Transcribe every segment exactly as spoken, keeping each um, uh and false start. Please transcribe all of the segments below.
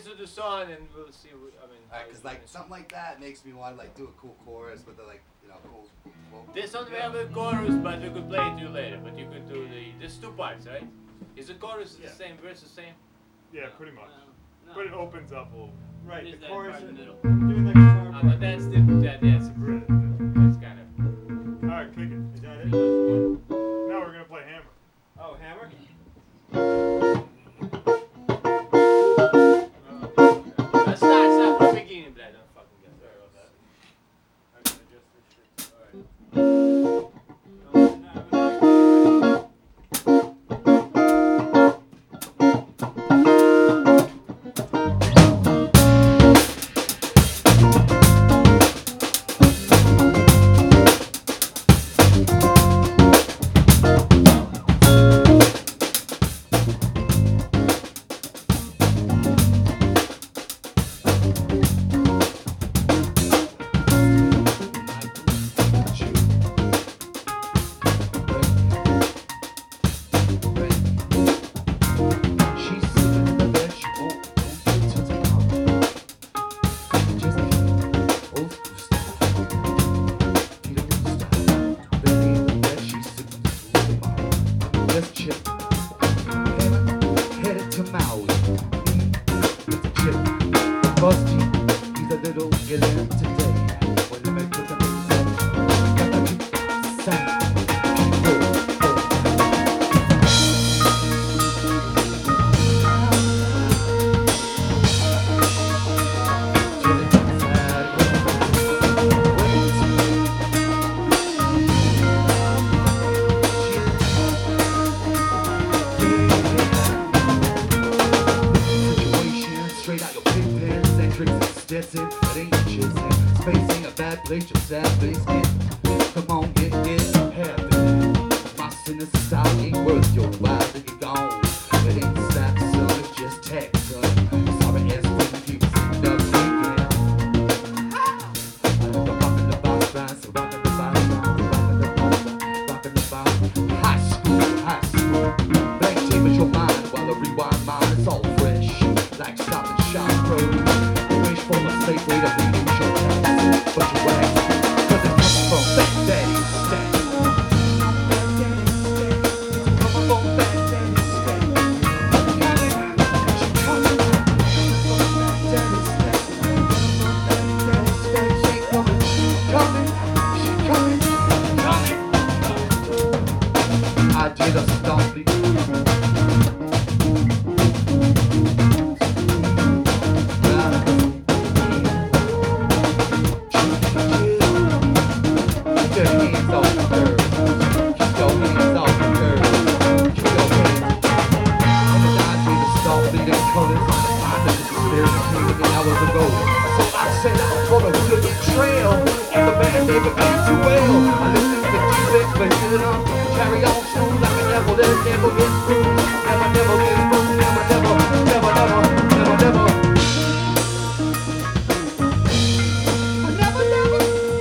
to the song and we'll see. What, I mean, Alright, cause like something like that makes me want to like do a cool chorus with the like you know cool. cool this one we have a chorus, but we could play it to you later. But you could do the. There's two parts, right? Is the chorus Yeah. the same verse the same? Yeah, pretty much. Well, no. But it opens up a little. Right, There's the that chorus part in and the middle. doing the guitar Uh, part. but that's the that that's Right. that's kind of. Alright, kick it. Is that it? Now we're gonna play Hammer. Oh, hammer? Let's start start from the beginning, Brad. Don't fucking get. Sorry about that. I gotta adjust this shit. Alright. No, no, no. Headed to Maui. It's a chip. Busty. He's a little villain today. When I make with the mix got the beat, sound, people, situation straight out your pigpens and tricks and Stetson, it ain't jizzing. Space ain't a bad place, your sad face get. Come on, get it happen. My sinister style ain't worth your while, then you're gone. It ain't slap, son, it's just text, son. Sorry ass when you end up thinking. Rockin' the box, bounce, rockin' the box, rockin' the box, rockin' the box. High school, high school. Blank tape is your mind while the rewind mine is all fresh. Like stop and shop road. You wish for a safe way to reduce your tax. But you whack, cause it comes from Fat Daddy's stack. Coming from Fat Daddy's stack. She coming, from Fat Daddy's stack. Fat Daddy's stack. She coming, coming, she coming, coming. I did a stompy. Carry on smooth like a devil, that never gets through. Never, never gets through. Never, never, never, never, never, never. Never, never.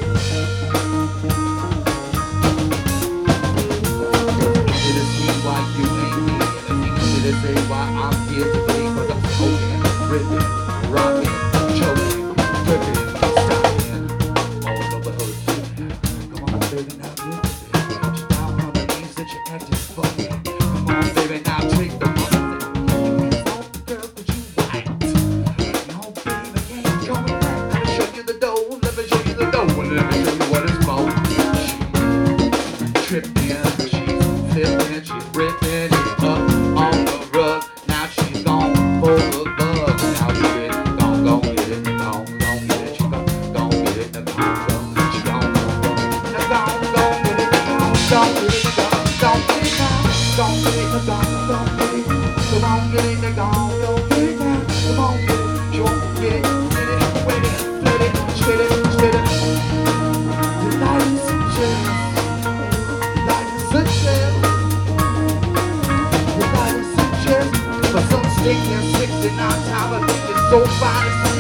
It is me why you ain't me, and it's easy to say why I'm here today. Cause I'm smoking, ripping, rocking, choking, tripping, stopping, all over her shit. Come on, baby, now get it. Get you down on the knees that you're acting funny. Come on, baby, now take the money. Girl, could you white? No, baby, ain't going back. Let me show you the dough. Let me show you the dough. And let me show you what it's for. She's tripping, she's flipping, she's ripping it up on the rug. Now she's gone for the bug. Now get it, gon' gon' get it, gon' gon' get it. She gon' gon' get it, gon' gon' she gon' gon' now gon' gon' get it, gon' gon' get it, gon' gon' get it now. Gon' get it, gon' gon' get it. Come on, get it, gon' gon' get it now. Come on, get it, sure get it, get it, wet it, split it, split it, split it. Ladies and gents, ladies and gents, ladies and gents. For some steak and sixty-nine time, I think it's so fine.